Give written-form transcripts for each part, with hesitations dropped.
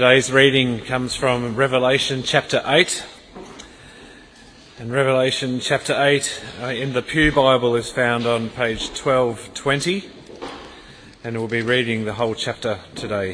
Today's reading comes from Revelation chapter 8. And Revelation chapter 8 in the Pew Bible is found on page 1220. And we'll be reading the whole chapter today.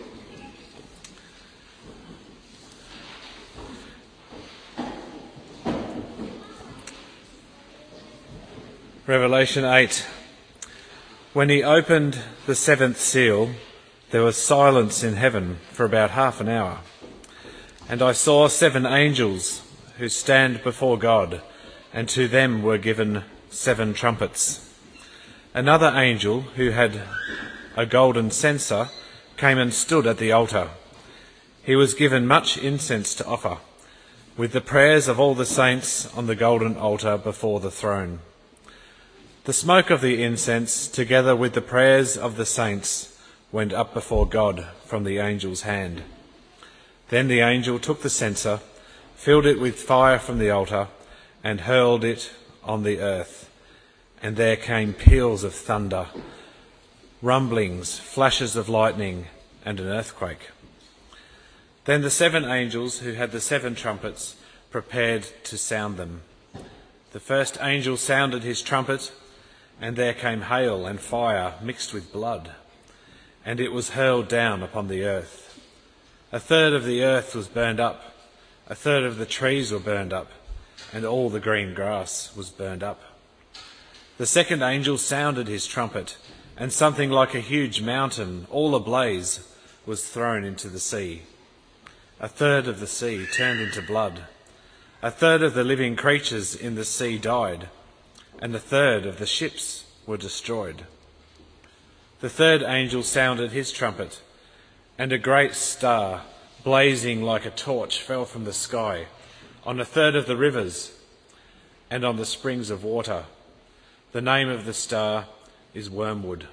Revelation 8. When he opened the seventh seal, there was silence in heaven for about half an hour. And I saw 7 angels who stand before God, and to them were given 7 trumpets. Another angel who had a golden censer came and stood at the altar. He was given much incense to offer, with the prayers of all the saints on the golden altar before the throne. The smoke of the incense, together with the prayers of the saints, went up before God from the angel's hand. Then the angel took the censer, filled it with fire from the altar, and hurled it on the earth. And there came peals of thunder, rumblings, flashes of lightning, and an earthquake. Then the 7 angels who had the 7 trumpets prepared to sound them. The first angel sounded his trumpet, and there came hail and fire mixed with blood, and it was hurled down upon the earth. 1/3 of the earth was burned up, 1/3 of the trees were burned up, and all the green grass was burned up. The second angel sounded his trumpet, and something like a huge mountain, all ablaze, was thrown into the sea. 1/3 of the sea turned into blood. 1/3 of the living creatures in the sea died, and 1/3 of the ships were destroyed. The third angel sounded his trumpet, and a great star, blazing like a torch, fell from the sky on 1/3 of the rivers and on the springs of water. The name of the star is Wormwood.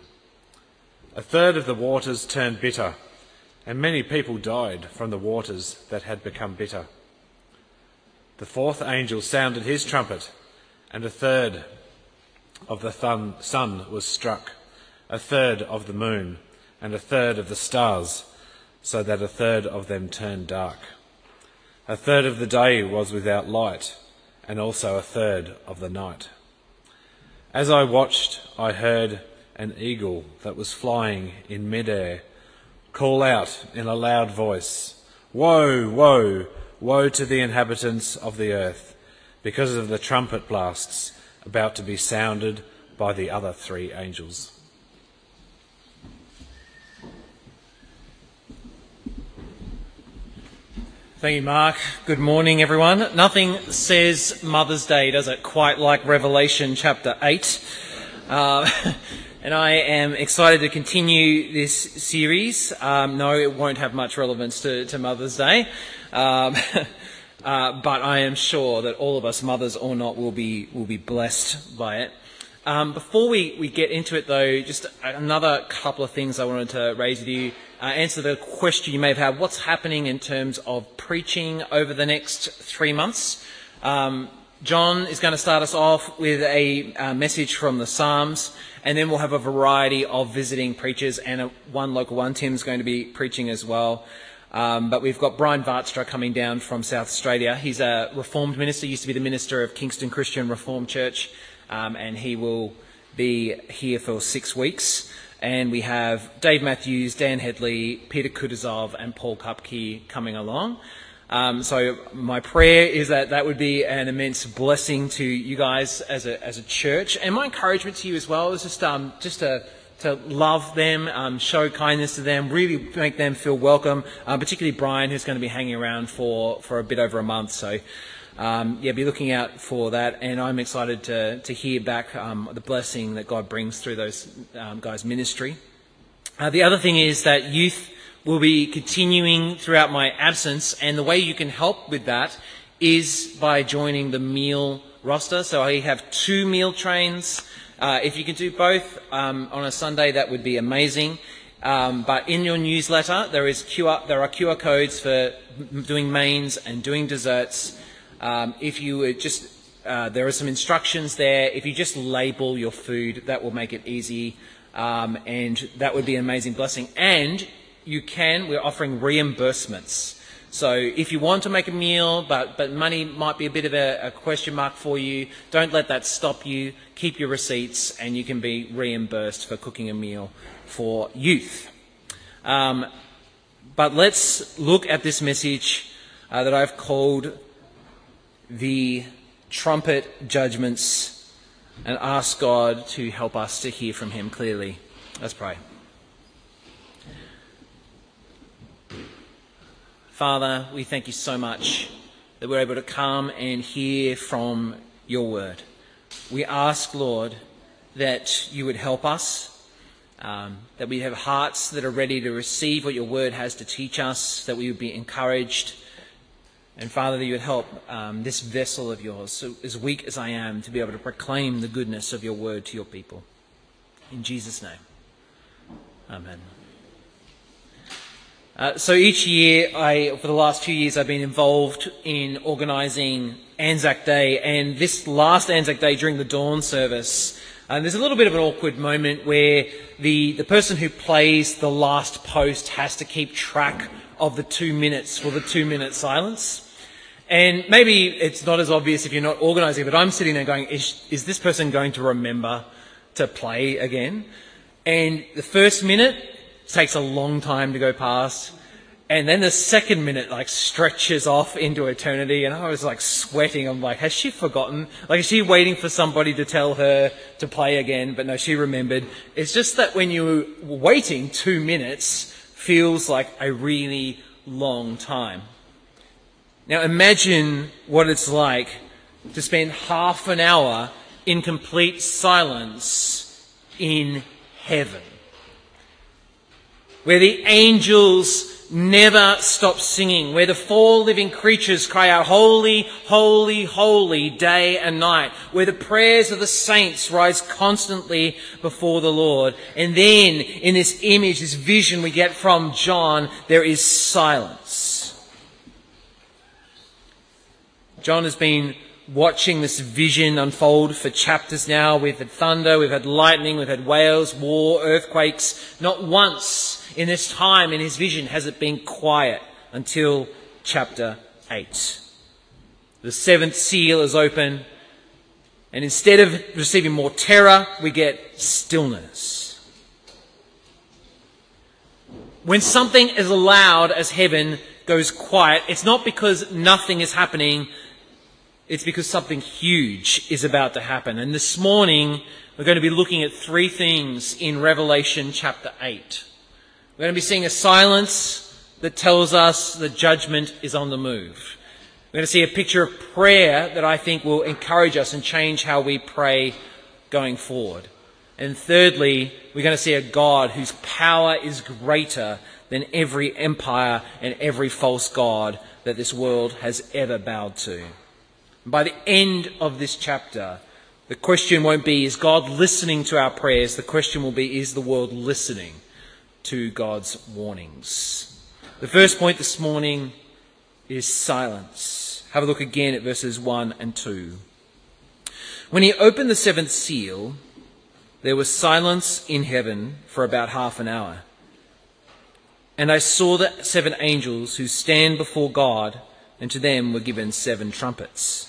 1/3 of the waters turned bitter, and many people died from the waters that had become bitter. The fourth angel sounded his trumpet, and 1/3 of the sun was struck, 1/3 of the moon, and 1/3 of the stars, so that 1/3 of them turned dark. 1/3 of the day was without light, and also 1/3 of the night. As I watched, I heard an eagle that was flying in midair call out in a loud voice, "Woe, woe, woe to the inhabitants of the earth, because of the trumpet blasts about to be sounded by the other 3 angels." Thank you, Mark. Good morning, everyone. Nothing says Mother's Day, does it, quite like Revelation chapter 8. And I am excited to continue this series. No, it won't have much relevance to Mother's Day. But I am sure that all of us, mothers or not, will be blessed by it. Before we get into it, though, just another couple of things I wanted to raise with you. Answer the question you may have had: what's happening in terms of preaching over the next 3 months? John is going to start us off with a message from the Psalms, and then we'll have a variety of visiting preachers, and one local one. Tim's going to be preaching as well. But we've got Brian Vartstra coming down from South Australia. He's a Reformed minister, used to be the minister of Kingston Christian Reformed Church, and he will be here for 6 weeks. And we have Dave Matthews, Dan Headley, Peter Kutuzov, and Paul Kupke coming along. So my prayer is that would be an immense blessing to you guys as a church. And my encouragement to you as well is just to love them, show kindness to them, really make them feel welcome, particularly Brian, who's going to be hanging around for a bit over a month. So be looking out for that, and I'm excited to hear back the blessing that God brings through those guys' ministry. The other thing is that youth will be continuing throughout my absence, and the way you can help with that is by joining the meal roster. So I have 2 meal trains. If you can do both on a Sunday, that would be amazing. But in your newsletter, there are QR codes for doing mains and doing desserts. If you would just, there are some instructions there. If you just label your food, that will make it easy, and that would be an amazing blessing. And we're offering reimbursements. So if you want to make a meal, but money might be a bit of a question mark for you, don't let that stop you. Keep your receipts and you can be reimbursed for cooking a meal for youth. But let's look at this message that I've called the trumpet judgments and ask God to help us to hear from him clearly. Let's pray. Father, we thank you so much that we're able to come and hear from your word. We ask, Lord, that you would help us, that we have hearts that are ready to receive what your word has to teach us, that we would be encouraged. And Father, that you would help this vessel of yours, so as weak as I am, to be able to proclaim the goodness of your word to your people. In Jesus' name, amen. So each year, for the last 2 years, I've been involved in organising Anzac Day, and this last Anzac Day during the dawn service, there's a little bit of an awkward moment where the person who plays the last post has to keep track of the 2 minutes for the 2-minute silence. And maybe it's not as obvious if you're not organising, but I'm sitting there going, is this person going to remember to play again? And the first minute takes a long time to go past, and then the second minute stretches off into eternity, and I was sweating. I'm like, has she forgotten? Is she waiting for somebody to tell her to play again? But no, she remembered. It's just that when you're waiting 2 minutes feels like a really long time. Now imagine what it's like to spend half an hour in complete silence in heaven, where the angels never stop singing, where the 4 living creatures cry out, holy, holy, holy, day and night, where the prayers of the saints rise constantly before the Lord. And then in this image, this vision we get from John, there is silence. John has been watching this vision unfold for chapters now. We've had thunder, we've had lightning, we've had whales, war, earthquakes. Not once in this time in his vision has it been quiet until chapter 8. The 7th seal is open, and instead of receiving more terror, we get stillness. When something as loud as heaven goes quiet, it's not because nothing is happening, it's because something huge is about to happen. And this morning, we're going to be looking at 3 things in Revelation chapter 8. We're going to be seeing a silence that tells us that judgment is on the move. We're going to see a picture of prayer that I think will encourage us and change how we pray going forward. And thirdly, we're going to see a God whose power is greater than every empire and every false god that this world has ever bowed to. By the end of this chapter, the question won't be, is God listening to our prayers? The question will be, is the world listening to God's warnings? The first point this morning is silence. Have a look again at verses 1 and 2. When he opened the 7th seal, there was silence in heaven for about half an hour. And I saw the 7 angels who stand before God, and to them were given 7 trumpets.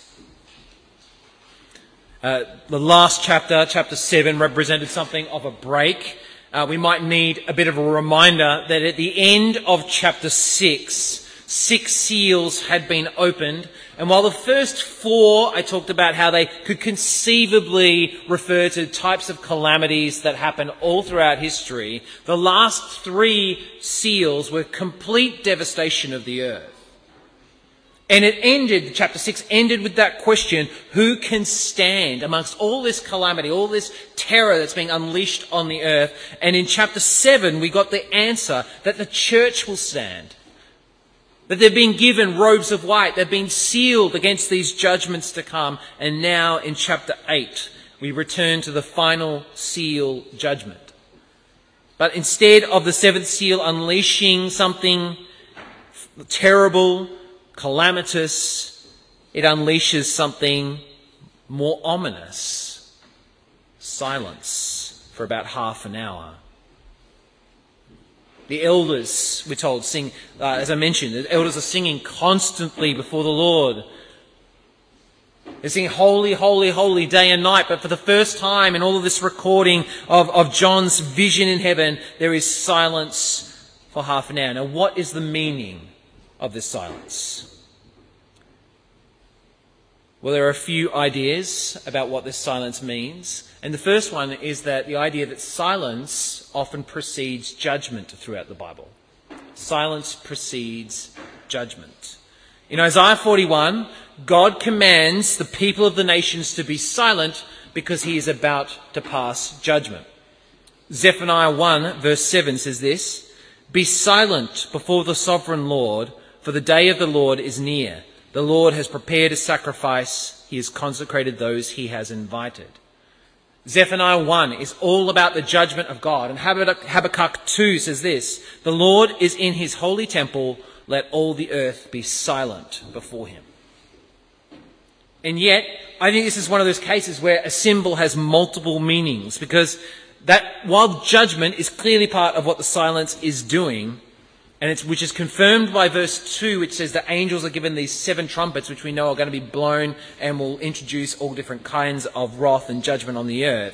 The last chapter, chapter 7, represented something of a break. We might need a bit of a reminder that at the end of chapter 6 seals had been opened. And while the first 4, I talked about how they could conceivably refer to types of calamities that happen all throughout history, the last 3 seals were complete devastation of the earth. And it ended, chapter 6 ended with that question, who can stand amongst all this calamity, all this terror that's being unleashed on the earth? And in chapter 7, we got the answer that the church will stand. That they've been given robes of white, they've been sealed against these judgments to come. And now in chapter 8, we return to the final seal judgment. But instead of the 7th seal unleashing something terrible, calamitous, it unleashes something more ominous. Silence for about half an hour. The elders, we're told, sing, as I mentioned, the elders are singing constantly before the Lord. They're singing holy, holy, holy day and night. But for the first time in all of this recording of John's vision in heaven, there is silence for half an hour. Now, what is the meaning of this silence? Well, there are a few ideas about what this silence means. And the first one is that the idea that silence often precedes judgment throughout the Bible. Silence precedes judgment. In Isaiah 41, God commands the people of the nations to be silent because he is about to pass judgment. Zephaniah 1 verse 7 says this, "Be silent before the sovereign Lord, for the day of the Lord is near. The Lord has prepared a sacrifice. He has consecrated those he has invited." Zephaniah 1 is all about the judgment of God. And Habakkuk 2 says this, "The Lord is in his holy temple. Let all the earth be silent before him." And yet, I think this is one of those cases where a symbol has multiple meanings, because that while judgment is clearly part of what the silence is doing, which is confirmed by verse 2, which says that angels are given these 7 trumpets, which we know are going to be blown and will introduce all different kinds of wrath and judgment on the earth.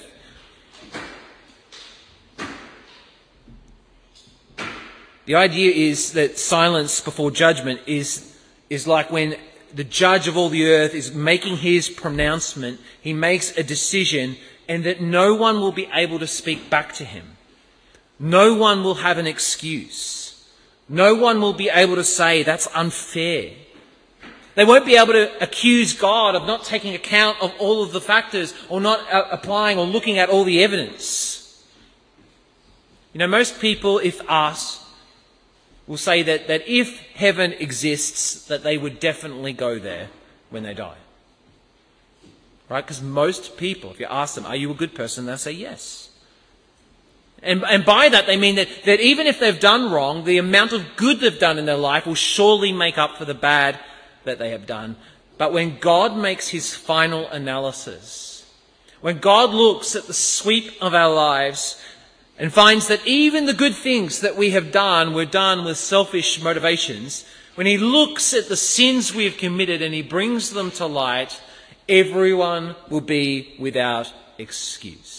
The idea is that silence before judgment is like when the judge of all the earth is making his pronouncement, he makes a decision, and that no one will be able to speak back to him. No one will have an excuse. No one will be able to say, that's unfair. They won't be able to accuse God of not taking account of all of the factors, or not applying or looking at all the evidence. You know, most people, if asked, will say that if heaven exists, that they would definitely go there when they die. Right? Because most people, if you ask them, are you a good person? They'll say yes. And by that they mean that even if they've done wrong, the amount of good they've done in their life will surely make up for the bad that they have done. But when God makes his final analysis, when God looks at the sweep of our lives and finds that even the good things that we have done were done with selfish motivations, when he looks at the sins we have committed and he brings them to light, everyone will be without excuse.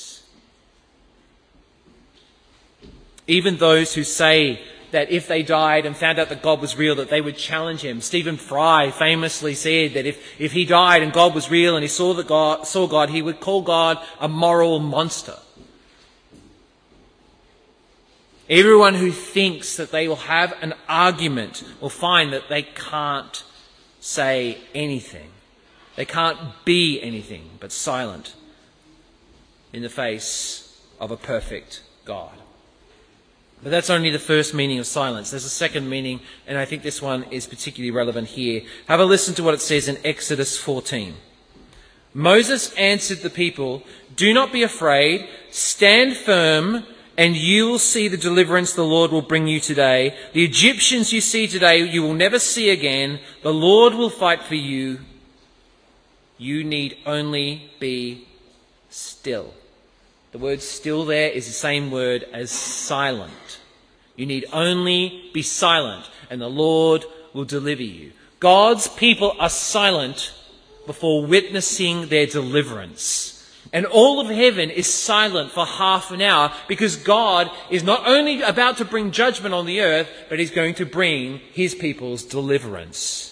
Even those who say that if they died and found out that God was real, that they would challenge him. Stephen Fry famously said that if he died and God was real and he saw God, he would call God a moral monster. Everyone who thinks that they will have an argument will find that they can't say anything. They can't be anything but silent in the face of a perfect God. But that's only the first meaning of silence. There's a second meaning, and I think this one is particularly relevant here. Have a listen to what it says in Exodus 14. Moses answered the people, "Do not be afraid, stand firm, and you will see the deliverance the Lord will bring you today. The Egyptians you see today you will never see again. The Lord will fight for you. You need only be still." The word still there is the same word as silent. You need only be silent, and the Lord will deliver you. God's people are silent before witnessing their deliverance. And all of heaven is silent for half an hour, because God is not only about to bring judgment on the earth, but he's going to bring his people's deliverance.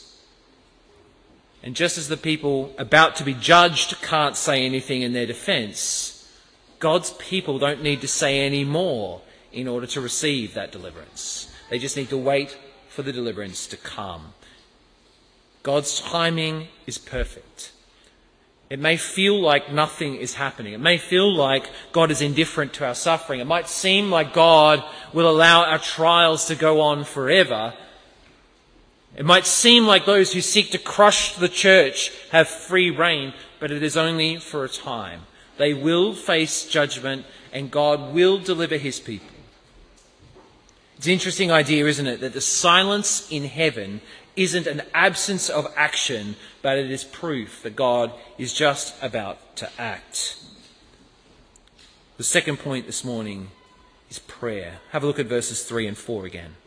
And just as the people about to be judged can't say anything in their defense, God's people don't need to say any more in order to receive that deliverance. They just need to wait for the deliverance to come. God's timing is perfect. It may feel like nothing is happening. It may feel like God is indifferent to our suffering. It might seem like God will allow our trials to go on forever. It might seem like those who seek to crush the church have free rein, but it is only for a time. They will face judgment, and God will deliver his people. It's an interesting idea, isn't it, that the silence in heaven isn't an absence of action, but it is proof that God is just about to act. The second point this morning is prayer. Have a look at verses 3 and 4 again.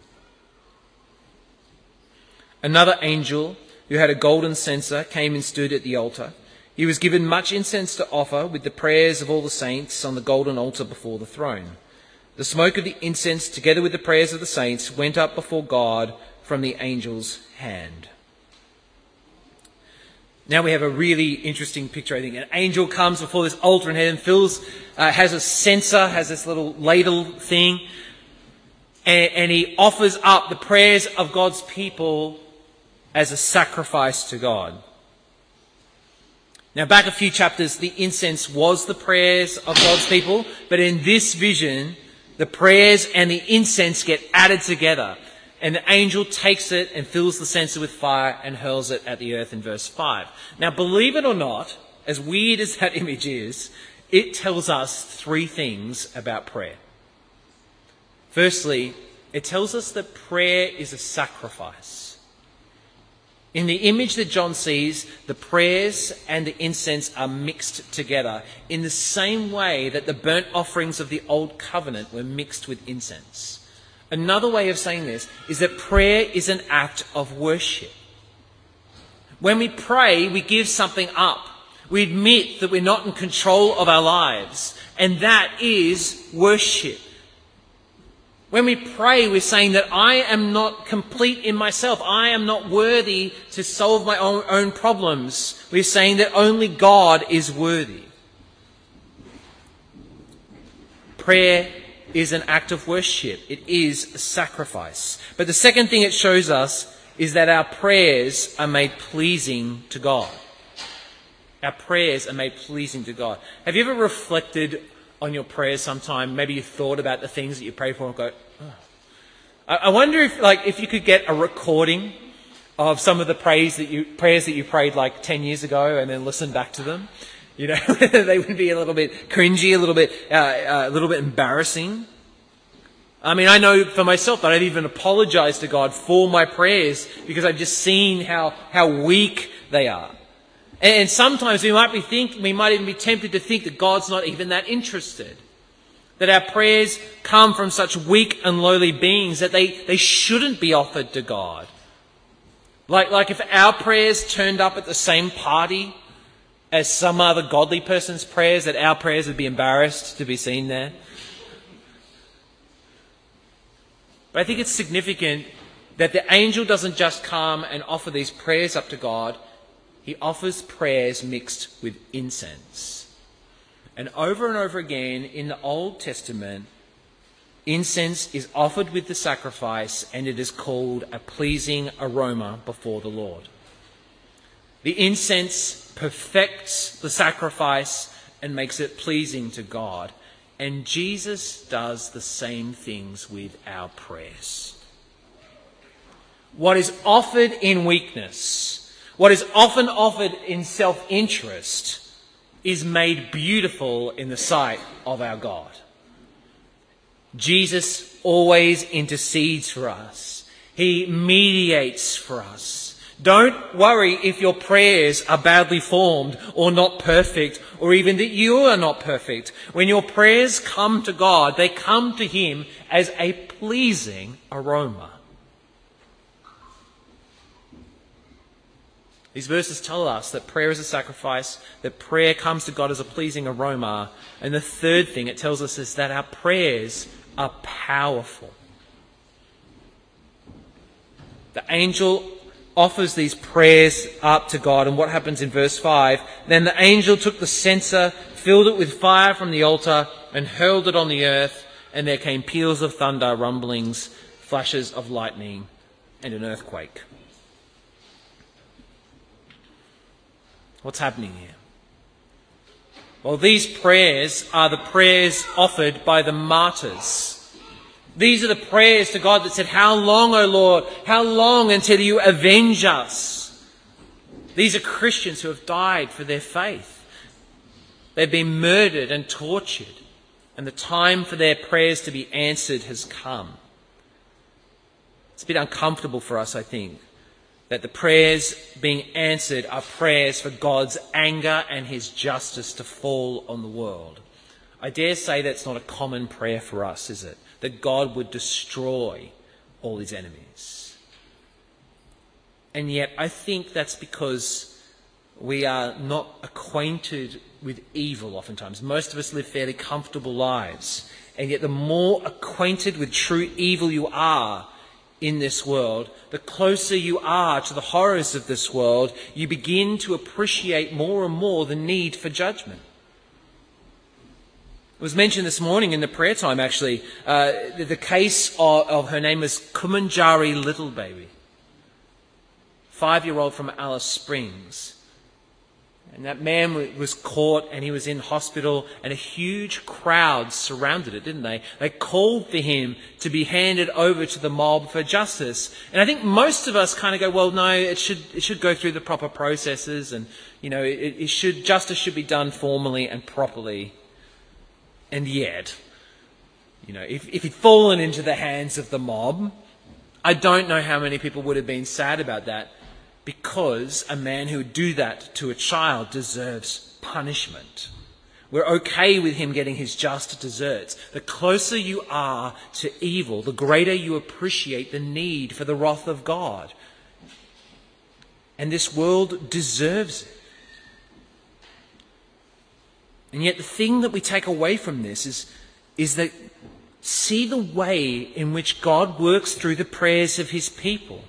Another angel who had a golden censer came and stood at the altar. He was given much incense to offer with the prayers of all the saints on the golden altar before the throne. The smoke of the incense, together with the prayers of the saints, went up before God from the angel's hand. Now we have a really interesting picture, I think. An angel comes before this altar in heaven, has a censer, has this little ladle thing, and he offers up the prayers of God's people as a sacrifice to God. Now, back a few chapters, the incense was the prayers of God's people, but in this vision, the prayers and the incense get added together, and the angel takes it and fills the censer with fire and hurls it at the earth in verse 5. Now, believe it or not, as weird as that image is, it tells us three things about prayer. Firstly, it tells us that prayer is a sacrifice. In the image that John sees, the prayers and the incense are mixed together in the same way that the burnt offerings of the Old Covenant were mixed with incense. Another way of saying this is that prayer is an act of worship. When we pray, we give something up. We admit that we're not in control of our lives, and that is worship. When we pray, we're saying that I am not complete in myself. I am not worthy to solve my own problems. We're saying that only God is worthy. Prayer is an act of worship. It is a sacrifice. But the second thing it shows us is that our prayers are made pleasing to God. Our prayers are made pleasing to God. Have you ever reflected on your prayers sometime? Maybe you thought about the things that you pray for and go, oh. I wonder if you could get a recording of some of the prayers that you prayed like 10 years ago and then listen back to them. You know, they would be a little bit cringy, a little bit embarrassing. I mean, I know for myself that I've even apologized to God for my prayers because I've just seen how weak they are. And sometimes we might even be tempted to think that God's not even that interested. That our prayers come from such weak and lowly beings that they shouldn't be offered to God. Like if our prayers turned up at the same party as some other godly person's prayers, that our prayers would be embarrassed to be seen there. But I think it's significant that the angel doesn't just come and offer these prayers up to God. He offers prayers mixed with incense. And over again in the Old Testament, incense is offered with the sacrifice and it is called a pleasing aroma before the Lord. The incense perfects the sacrifice and makes it pleasing to God. And Jesus does the same things with our prayers. What is offered in weakness, what is often offered in self-interest, is made beautiful in the sight of our God. Jesus always intercedes for us. He mediates for us. Don't worry if your prayers are badly formed or not perfect, or even that you are not perfect. When your prayers come to God, they come to Him as a pleasing aroma. These verses tell us that prayer is a sacrifice, that prayer comes to God as a pleasing aroma. And the third thing it tells us is that our prayers are powerful. The angel offers these prayers up to God, and what happens in verse 5? Then the angel took the censer, filled it with fire from the altar, and hurled it on the earth, and there came peals of thunder, rumblings, flashes of lightning, and an earthquake. What's happening here? Well, these prayers are the prayers offered by the martyrs. These are the prayers to God that said, "How long, O Lord? How long until you avenge us?" These are Christians who have died for their faith. They've been murdered and tortured, and the time for their prayers to be answered has come. It's a bit uncomfortable for us, I think, that the prayers being answered are prayers for God's anger and His justice to fall on the world. I dare say that's not a common prayer for us, is it? That God would destroy all his enemies. And yet I think that's because we are not acquainted with evil oftentimes. Most of us live fairly comfortable lives. And yet the more acquainted with true evil you are in this world, the closer you are to the horrors of this world, you begin to appreciate more and more the need for judgment. It was mentioned this morning in the prayer time, actually, the case of her name was Kumanjari Little Baby, 5-year-old from Alice Springs. And that man was caught and he was in hospital and a huge crowd surrounded it, didn't they? They called for him to be handed over to the mob for justice. And I think most of us kind of go, well, no, it should go through the proper processes and, justice should be done formally and properly. And yet, if he'd fallen into the hands of the mob, I don't know how many people would have been sad about that. Because a man who would do that to a child deserves punishment. We're okay with him getting his just deserts. The closer you are to evil, the greater you appreciate the need for the wrath of God. And this world deserves it. And yet the thing that we take away from this is that see the way in which God works through the prayers of his people.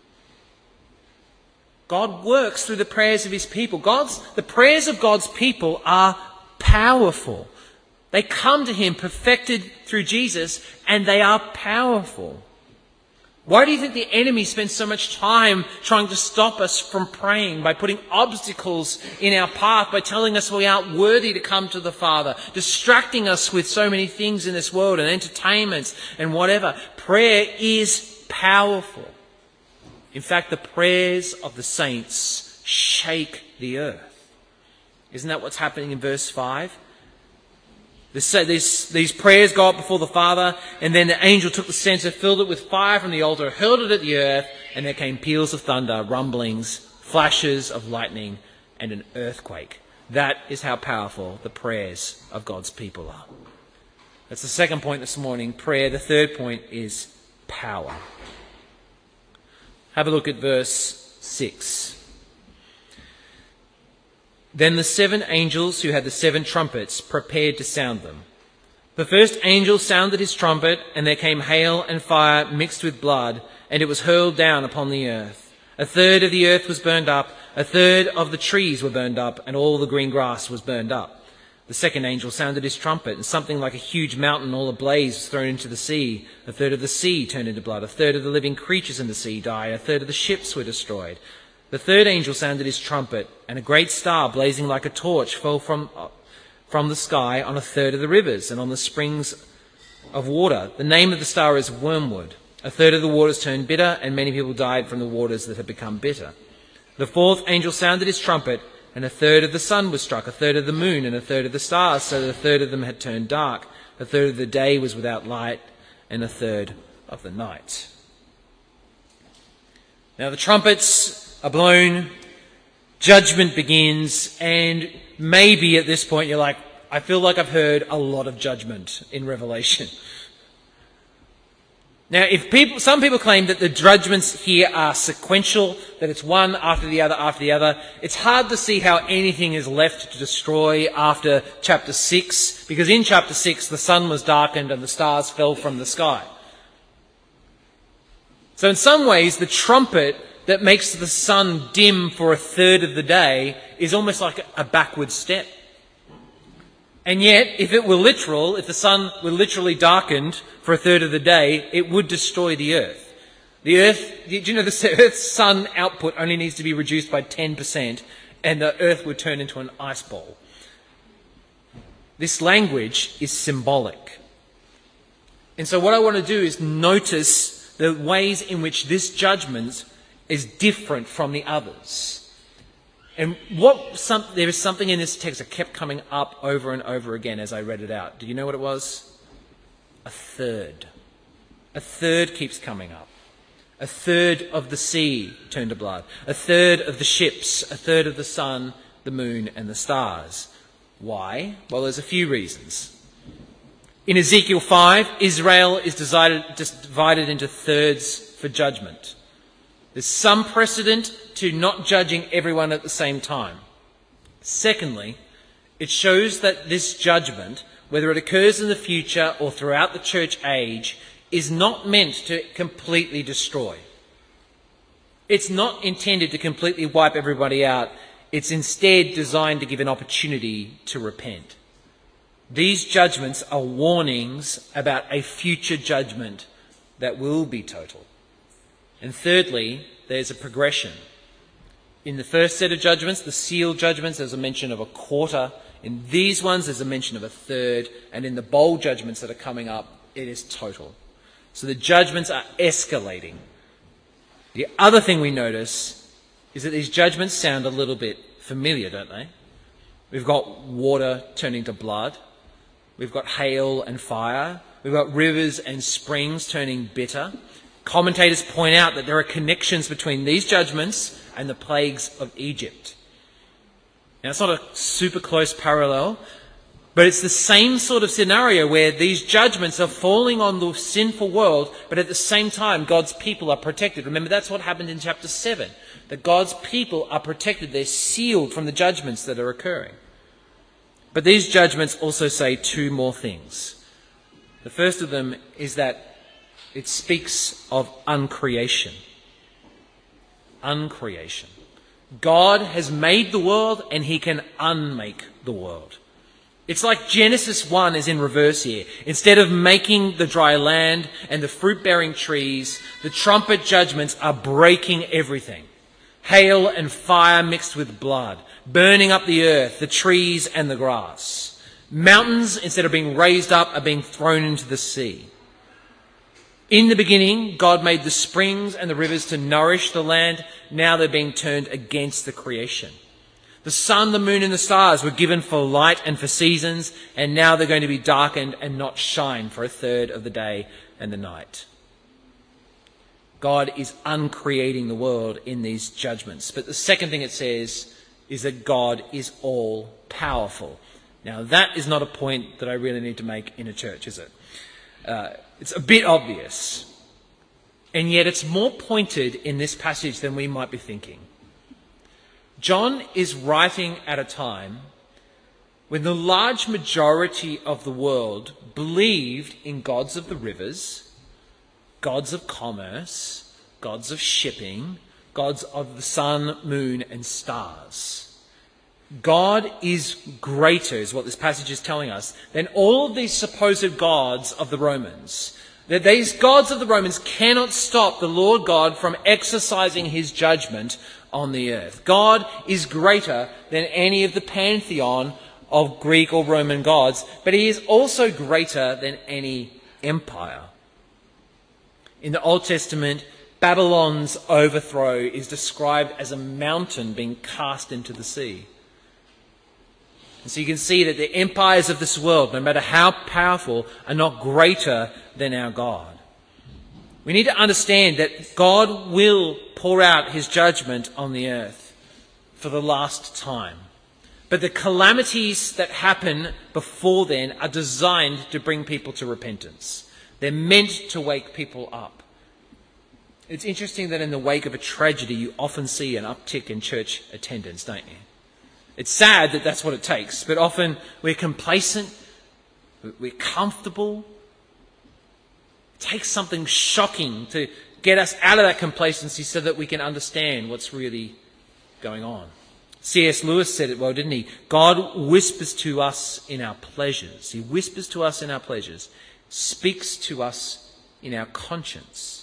God works through the prayers of his people. The prayers of God's people are powerful. They come to him perfected through Jesus, and they are powerful. Why do you think the enemy spends so much time trying to stop us from praying, by putting obstacles in our path, by telling us we aren't worthy to come to the Father, distracting us with so many things in this world and entertainments and whatever? Prayer is powerful. In fact, the prayers of the saints shake the earth. Isn't that what's happening in verse 5? These prayers go up before the Father, and then the angel took the censer, filled it with fire from the altar, hurled it at the earth, and there came peals of thunder, rumblings, flashes of lightning, and an earthquake. That is how powerful the prayers of God's people are. That's the second point this morning, prayer. The third point is power. Have a look at verse 6. Then the 7 angels who had the 7 trumpets prepared to sound them. The first angel sounded his trumpet, and there came hail and fire mixed with blood, and it was hurled down upon the earth. 1/3 of the earth was burned up, 1/3 of the trees were burned up, and all the green grass was burned up. The second angel sounded his trumpet, and something like a huge mountain all ablaze was thrown into the sea. 1/3 of the sea turned into blood. 1/3 of the living creatures in the sea died. 1/3 of the ships were destroyed. The third angel sounded his trumpet, and a great star blazing like a torch fell from the sky on 1/3 of the rivers and on the springs of water. The name of the star is Wormwood. 1/3 of the waters turned bitter, and many people died from the waters that had become bitter. The fourth angel sounded his trumpet, and 1/3 of the sun was struck, 1/3 of the moon, and 1/3 of the stars, so that 1/3 of them had turned dark. 1/3 of the day was without light, and 1/3 of the night. Now the trumpets are blown, judgment begins, and maybe at this point you're like, I feel like I've heard a lot of judgment in Revelation. Now, some people claim that the judgments here are sequential, that it's one after the other after the other. It's hard to see how anything is left to destroy after chapter 6, because in chapter 6 the sun was darkened and the stars fell from the sky. So in some ways the trumpet that makes the sun dim for 1/3 of the day is almost like a backward step. And yet, if it were literal, if the sun were literally darkened for 1/3 of the day, it would destroy the earth. The earth, do you know the Earth's sun output only needs to be reduced by 10% and the earth would turn into an ice ball. This language is symbolic. And so what I want to do is notice the ways in which this judgment is different from the others. And there is something in this text that kept coming up over and over again as I read it out. Do you know what it was? 1/3. 1/3 keeps coming up. 1/3 of the sea turned to blood. 1/3 of the ships. 1/3 of the sun, the moon, and the stars. Why? Well, there's a few reasons. In Ezekiel 5, Israel is divided into thirds for judgment. There's some precedent to not judging everyone at the same time. Secondly, it shows that this judgment, whether it occurs in the future or throughout the church age, is not meant to completely destroy. It's not intended to completely wipe everybody out. It's instead designed to give an opportunity to repent. These judgments are warnings about a future judgment that will be total. And thirdly, there's a progression. In the first set of judgments, the seal judgments, there's a mention of a quarter. In these ones, there's a mention of a third. And in the bowl judgments that are coming up, it is total. So the judgments are escalating. The other thing we notice is that these judgments sound a little bit familiar, don't they? We've got water turning to blood. We've got hail and fire. We've got rivers and springs turning bitter. Commentators point out that there are connections between these judgments and the plagues of Egypt. Now, it's not a super close parallel, but it's the same sort of scenario where these judgments are falling on the sinful world, but at the same time, God's people are protected. Remember, that's what happened in chapter 7, that God's people are protected. They're sealed from the judgments that are occurring. But these judgments also say two more things. The first of them is that it speaks of uncreation. Uncreation. God has made the world and he can unmake the world. It's like Genesis 1 is in reverse here. Instead of making the dry land and the fruit-bearing trees, the trumpet judgments are breaking everything. Hail and fire mixed with blood, burning up the earth, the trees and the grass. Mountains, instead of being raised up, are being thrown into the sea. In the beginning, God made the springs and the rivers to nourish the land. Now they're being turned against the creation. The sun, the moon and the stars were given for light and for seasons, and now they're going to be darkened and not shine for a third of the day and the night. God is uncreating the world in these judgments. But the second thing it says is that God is all powerful. Now that is not a point that I really need to make in a church, is it? It's a bit obvious. And yet it's more pointed in this passage than we might be thinking. John is writing at a time when the large majority of the world believed in gods of the rivers, gods of commerce, gods of shipping, gods of the sun, moon, and stars. God is greater, is what this passage is telling us, than all of these supposed gods of the Romans. That these gods of the Romans cannot stop the Lord God from exercising his judgment on the earth. God is greater than any of the pantheon of Greek or Roman gods, but he is also greater than any empire. In the Old Testament, Babylon's overthrow is described as a mountain being cast into the sea. And so you can see that the empires of this world, no matter how powerful, are not greater than our God. We need to understand that God will pour out his judgment on the earth for the last time. But the calamities that happen before then are designed to bring people to repentance. They're meant to wake people up. It's interesting that in the wake of a tragedy, you often see an uptick in church attendance, don't you? It's sad that that's what it takes, but often we're complacent, we're comfortable. It takes something shocking to get us out of that complacency so that we can understand what's really going on. C.S. Lewis said it well, didn't he? God whispers to us in our pleasures. He whispers to us in our pleasures, speaks to us in our conscience,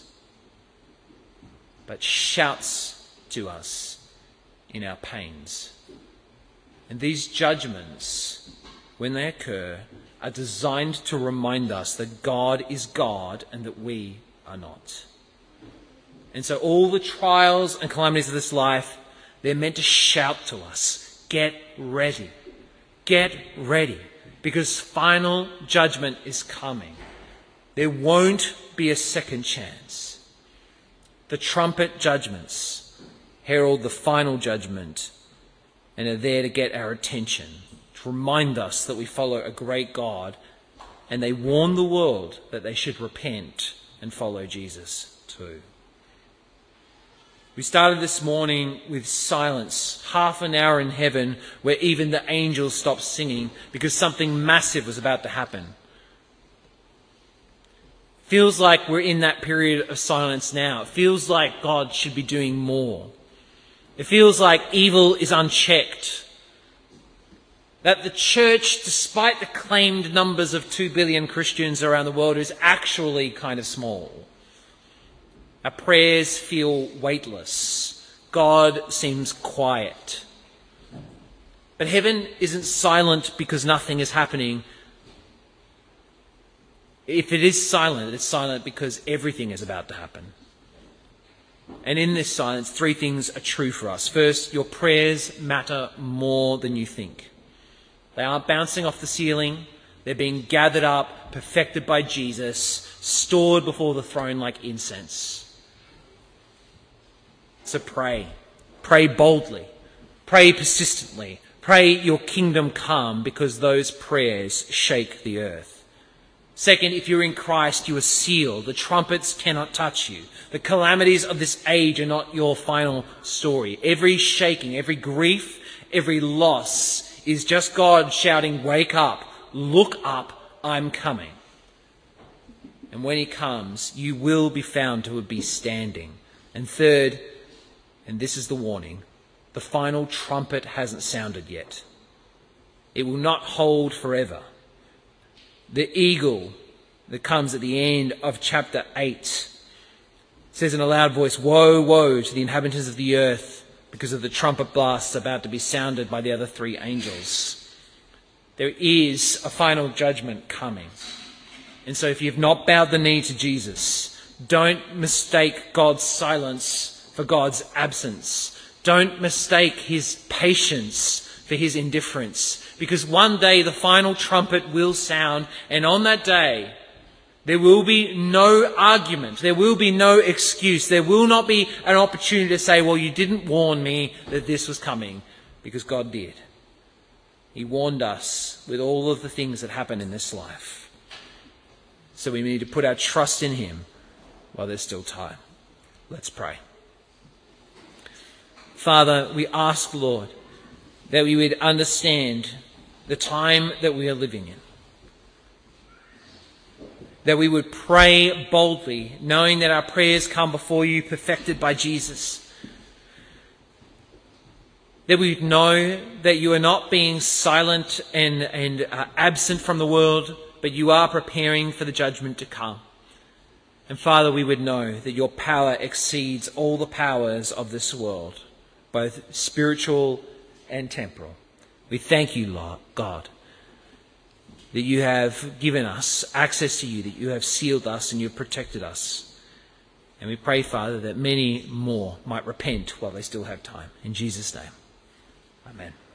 but shouts to us in our pains. And these judgments, when they occur, are designed to remind us that God is God and that we are not. And so all the trials and calamities of this life, they're meant to shout to us, get ready. Get ready, because final judgment is coming. There won't be a second chance. The trumpet judgments herald the final judgment and are there to get our attention, to remind us that we follow a great God and they warned the world that they should repent and follow Jesus too. We started this morning with silence, half an hour in heaven where even the angels stopped singing because something massive was about to happen. Feels like we're in that period of silence now. It feels like God should be doing more. It feels like evil is unchecked. That the church, despite the claimed numbers of 2 billion Christians around the world, is actually kind of small. Our prayers feel weightless. God seems quiet. But heaven isn't silent because nothing is happening. If it is silent, it's silent because everything is about to happen. And in this silence, 3 things are true for us. First, your prayers matter more than you think. They aren't bouncing off the ceiling. They're being gathered up, perfected by Jesus, stored before the throne like incense. So pray. Pray boldly. Pray persistently. Pray your kingdom come, because those prayers shake the earth. Second, if you're in Christ, you are sealed. The trumpets cannot touch you. The calamities of this age are not your final story. Every shaking, every grief, every loss is just God shouting, wake up, look up, I'm coming. And when he comes, you will be found to be standing. And third, and this is the warning, the final trumpet hasn't sounded yet. It will not hold forever. The eagle that comes at the end of chapter 8 says in a loud voice, woe, woe to the inhabitants of the earth because of the trumpet blasts about to be sounded by the other 3 angels. There is a final judgment coming. And so if you've not bowed the knee to Jesus, don't mistake God's silence for God's absence. Don't mistake his patience for his indifference. Because one day the final trumpet will sound, and on that day there will be no argument. There will be no excuse. There will not be an opportunity to say, well, you didn't warn me that this was coming, because God did. He warned us with all of the things that happen in this life. So we need to put our trust in him while there's still time. Let's pray. Father, we ask, Lord, that we would understand the time that we are living in. That we would pray boldly, knowing that our prayers come before you perfected by Jesus. That we would know that you are not being silent and absent from the world, but you are preparing for the judgment to come. And Father, we would know that your power exceeds all the powers of this world, both spiritual and temporal. We thank you, Lord God, that you have given us access to you, that you have sealed us and you have protected us. And we pray, Father, that many more might repent while they still have time. In Jesus' name, amen.